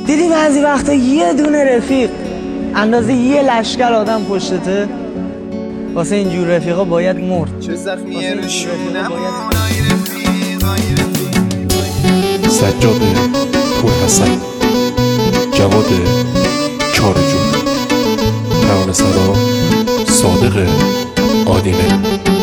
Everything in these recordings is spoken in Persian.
دیدی بعضی وقتا یه دونه رفیق اندازه یه لشکر آدم پشتته. واسه اینجور رفیقا باید مرد. چه زخمیه رو شونم سجاد پورحسن، جواد چارجون، ترانه سرا صادق آدینه.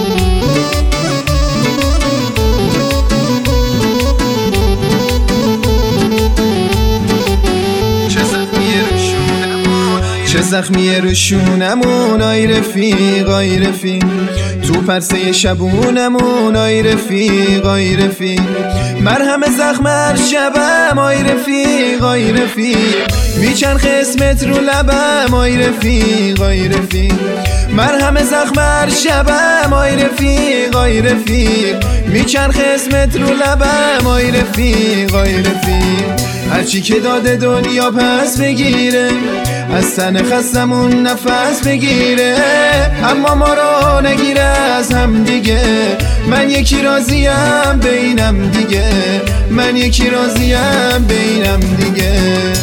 چه زخمیه رو شونمون آی رفیق آی رفیق، تو پرسه شبونمون آی رفیق آی رفیق، مرهم زخم هر شبم آی رفیق آی رفیق، میچن قسمت رو لبم آی رفیق آی رفیق، مرهم زخم هر شبم آی رفیق آی رفیق، میچن قسمت رو لبم آی رفیق آی رفیق، هرچی که داده دنیا پس بگیره، از تن خستمون نفس بگیره، اما ما رو نگیره از هم دیگه. من یکی راضیم بینم دیگه، من یکی راضیم بینم دیگه.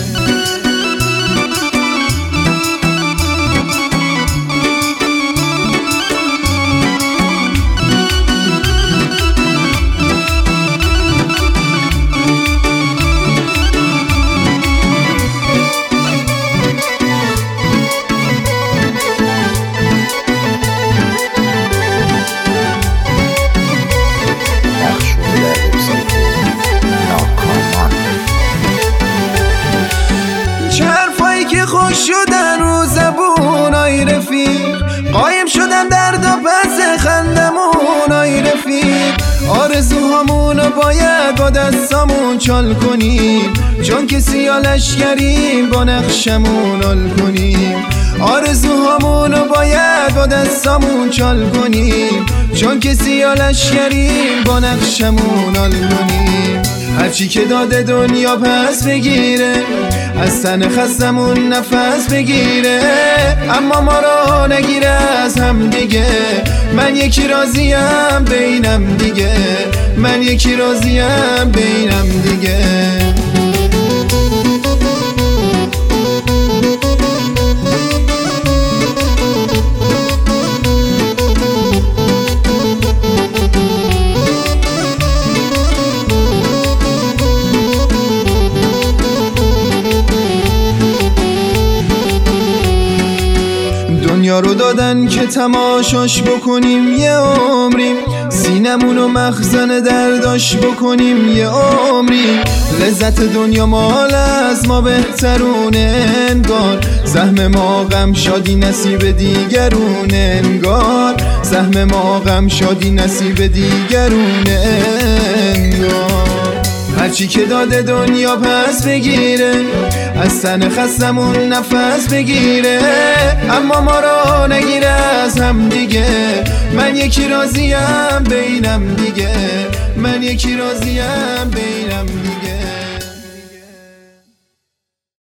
خوش شدن رو زبون آی رفیق، قایم شدن درد و پس خندمون آی رفیق، آرزوهامونو باید با دستامون چال کنیم، چون که سیالشگریم با نقشمون حال کنیم، آرزوهامونو باید با دستامون چال کنیم، چون که سیالشگریم با نقشمون حال کنیم، هرچی که داده دنیا پس بگیره، از تن خستمون نفس بگیره، اما ما رو نگیره از هم دیگه. من یکی راضیم بینم دیگه، من یکی راضیم بینم دیگه. دنیا رو دادن که تماشاش بکنیم یه عمری، سینمونو مخزن درداش بکنیم یه عمری، لذت دنیا مال از ما بهترونه انگار، سهم ما غم شادی نصیب دیگرونه انگار، سهم ما غم شادی نصیب دیگرونه انگار، هرچی که داده دنیا پس بگیره، از تن خستمون نفس بگیره، اما ما رو نگیره از هم دیگه. من یکی راضیم بینم دیگه، من یکی راضیم بینم دیگه.